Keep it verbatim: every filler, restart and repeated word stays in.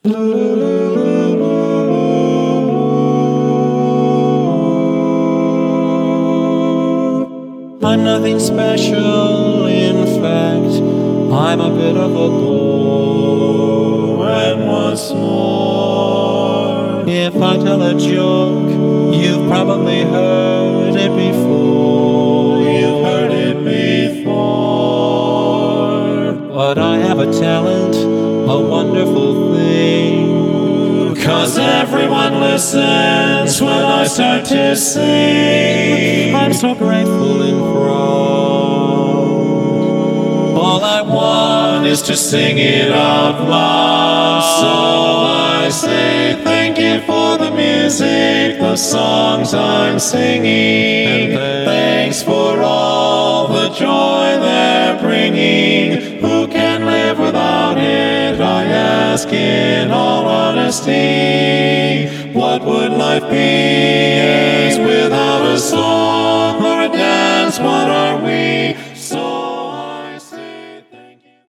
I'm nothing special, in fact, I'm a bit of a bore. And what's more, if I tell a joke, you've probably heard it before. You've heard it before. But I have a talent, a wonderful thing, 'cause everyone listens when I start to sing. I'm so grateful and proud. All I want is to sing it out loud. So I say thank you for the music, the songs I'm singing. And thanks for all the joy they're bringing. Who can live without it? I ask in all honesty. What would life be